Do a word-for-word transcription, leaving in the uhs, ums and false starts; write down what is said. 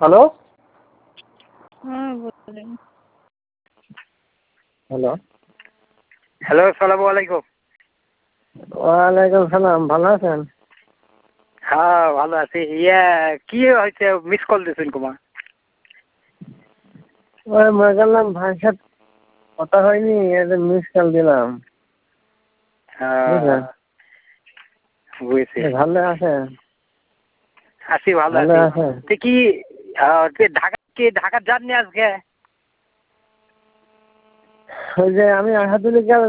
Hello হ্যাঁ বলেন। Hello hello, আসসালামু আলাইকুম। ওয়ালাইকুম সালাম, ভালো আছেন? হ্যাঁ ভালো আছি। ইয়া কি হয়েছে, মিস কল দিয়েছেন কুমা? ওই মনে করলাম ভাইয়ের সাথে কথা হয়নি, এটা মিস কল দিলাম। বুঝলেন? বুঝছি। ভালো আছেন? আছি, ভালো ভালো আছি। আছেন? তুই কি আহ, তুই ঢাকা কি ঢাকা যাননি আজকে? ওই যে আমি আসাদুল